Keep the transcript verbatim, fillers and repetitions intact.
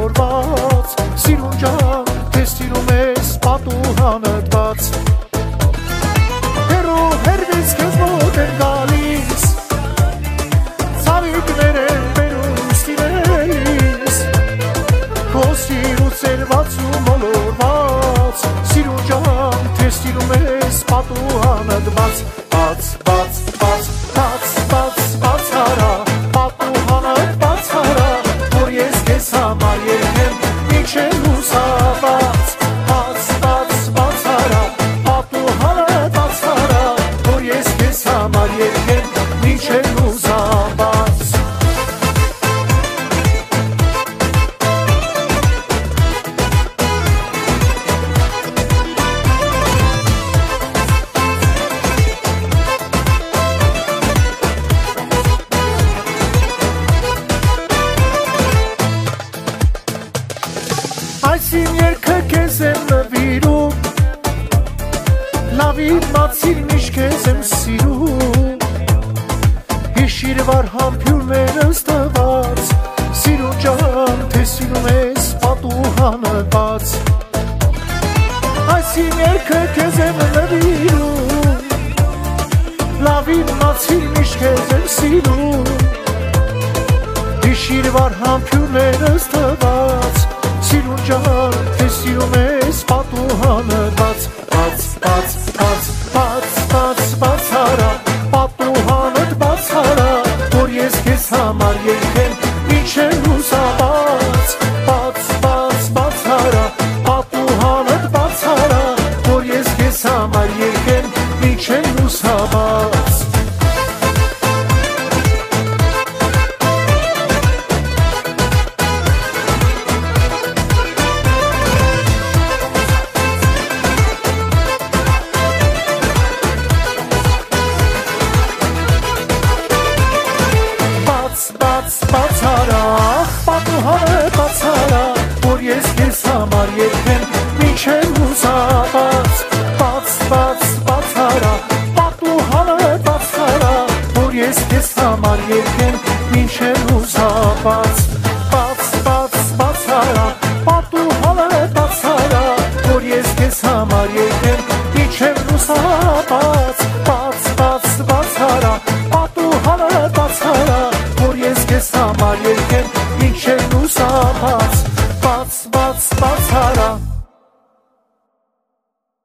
մոլորված, սիրուն ջան, թե սիրում ես պատուհանդ բաց։ Հերո հերվից քեզ մոտ են գալիս, ցավիկներ են բերում սիրելիս, քո սիրուց երված ու մոլորված, սիրուն ջան, թե սիրում ես պատուհանդ բաց, բաց, բաց, բաց, բաց, բաց, բաց արա, պատուհանդ բաց արա, որ ես քեզ համար երգեմ մինչև լուսաբաց, բաց, բաց, բաց արա, պատուհանդ բաց արա, որ ես քեզ համար երգեմ մինչև լուսաբաց։ Այս իմ երգը քեզ եմ նվիրում, լավ իմացիր միշտ քեզ եմ սիրում, հիշիր վար համբյուրներս տված, սիրուն ջան, թե սիրում ես պատուհանդ բաց։ Այս իմ երգը քեզ եմ նվիրում, լավ իմացիր միշտ քեզ եմ սիրում, հիշիր վար համբյուրներս տված, սիրուն ջան, թե սիրում ես պատուհանդ բաց, բաց, բաց, բաց, բաց, բաց, բաց արա, պատուհանդ բաց արա, որ ես քեզ համար երգեմ մինչև լուսաբաց, բաց, բաց, բաց արա, պատուհանդ բաց արա, որ ես քեզ համար երգեմ մինչև լուսաբաց։ Բաց, բաց արա, պատուհանդ բաց արա, որ ես քեզ համար երգեմ մինչև լուսաբաց, բաց, բաց, բաց արա, պատուհանդ բաց արա, որ ես քեզ համար երգեմ մինչև լուսաբաց, բաց, բաց, բաց արա, պատուհանդ բաց արա, որ ես քեզ համար երգեմ մինչև լուսաբաց, բաց, բաց, բաց արա, պատուհանդ բաց արա, որ ես քեզ համար երգեմ մինչև լուսաբաց, բաց, բաց, բաց արա։